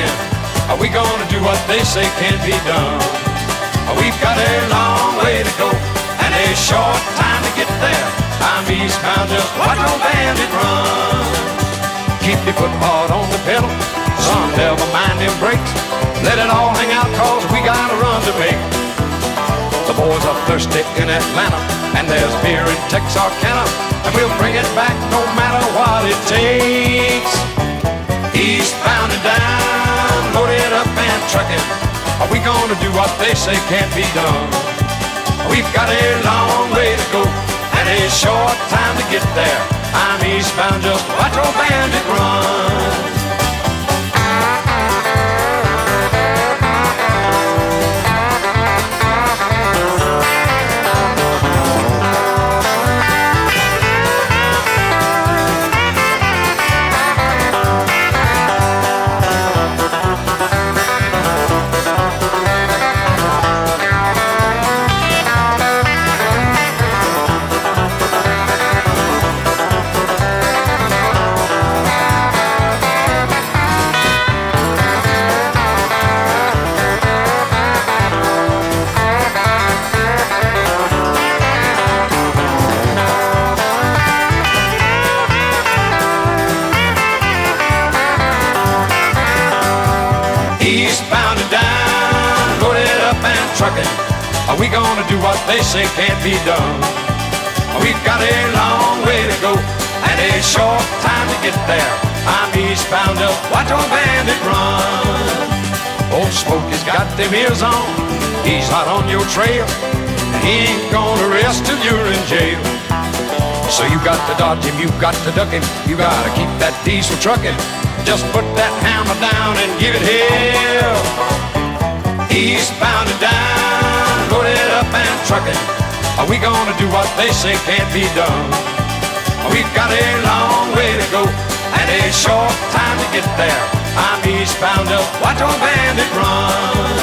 trucking. We gonna do what they say can't be done. We've got a long way to go and a short time to get there. I'm eastbound, just watch old bandit run. Keep your foot hard on the pedal, son, never mind them brakes. Let it all hang out, cause we got a run to make. The boys are thirsty in Atlanta, and there's beer in Texarkana, and we'll bring it back no matter what it takes. Eastbound and down, loaded up and trucking. We gonna do what they say can't be done. We've got a long way to go and a short time to get there. I'm eastbound, just watch old bandit run. Eastbound and down, loaded up and trucking. We gonna do what they say can't be done. We've got a long way to go and a short time to get there. I'm eastbound, just watch old bandit run. Old Smokey's got them ears on, he's hot on your trail, and he ain't gonna rest till you're in jail. So you got to dodge him, you got to duck him, you gotta keep that diesel trucking. Just put that hammer down and give it hell. Eastbound and down, loaded up and trucking. We gonna do what they say can't be done. We've got a long way to go and a short time to get there. I'm eastbound, just watch old bandit run.